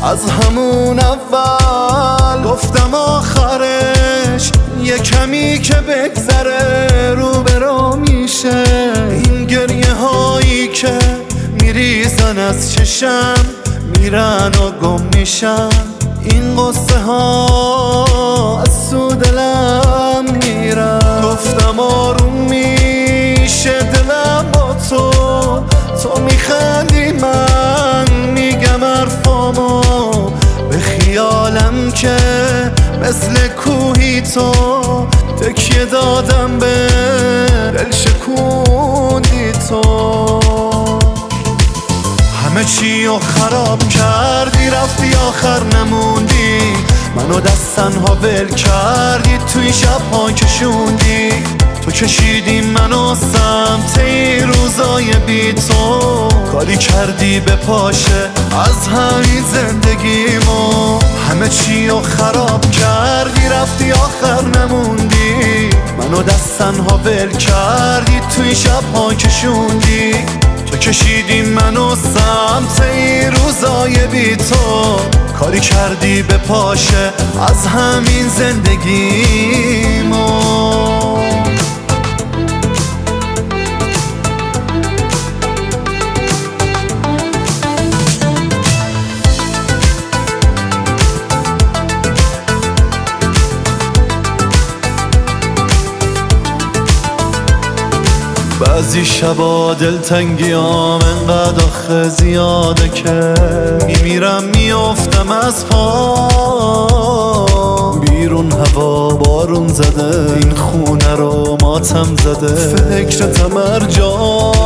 از همون اول گفتم آخرش یه کمی که بگذره رو برا میشه. این گریه هایی که میریزن از چشم میرن و گم میشن، این قصه ها از تو دلم میرن. گفتم آروم میشه دلم با تو، تو میخندی من میگم حرفامو، به خیالم که مثل کوهی تو تکیه دادم به دل شکوندی تو. همه چی رو خراب کردی رفتی آخر نموندی، منو دست تنها ول کردی توی شب‌ها کشوندی. تو کشیدی منو سمت این روزای بی تو، کاری کردی به پاشه از همین زندگیمو. همه چی رو خراب کردی رفتی آخر نموندی، منو دست تنها ول کردی توی شب‌ها کشوندی. تو کشیدی منو سمت این روزای بی تو، کاری کردی به پاشه از همین زندگیمو. بعضی شبا دلتنگیام انقدر آخه زیاده که میمیرم میافتم از پا. بیرون هوا بارون زده این خونه رو ماتم زده، فکرتم هر جا.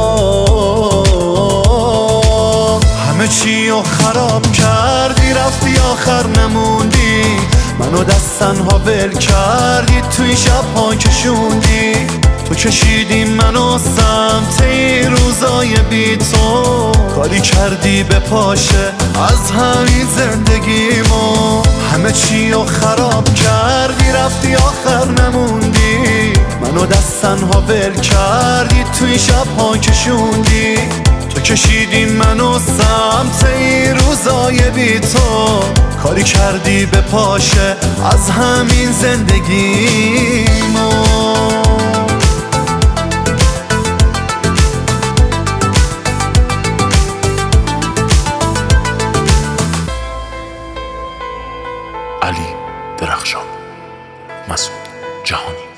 همه چی رو خراب کردی رفتی آخر نموندی، منو دست تنها ول کردی توی شب‌ها کشوندی. تو کشیدی منو سمت این روزای بی تو، کاری کردی به پاشه از همین زندگیمو. همه چی رو خراب کردی رفتی آخر نموندی، منو دست تنها ول کردی توی شب‌ها کشوندی. تو کشیدی منو سمت این روزای بی تو، کاری کردی به پاشه از همین زندگیمو. علی درخشان، مسعود جهانی.